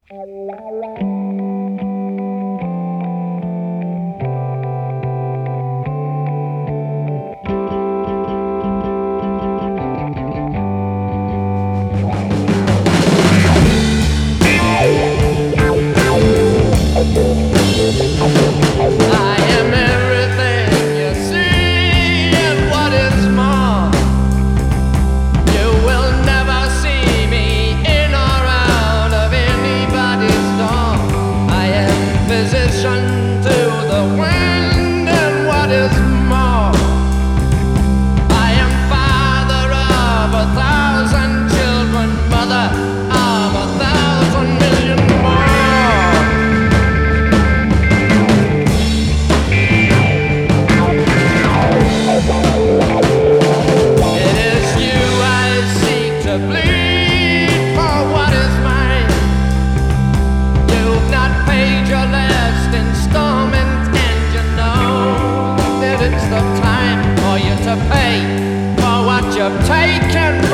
I am everything you see and what is more. You will never see me in or out of anybody's door. I am physician to the wind and what is more. I am father of 1,000 children, mother of 1,000 million more. It is you I seek to bleed for what is mine. You've not paid your last installment, and you know that it's the time for you to pay for what you've taken.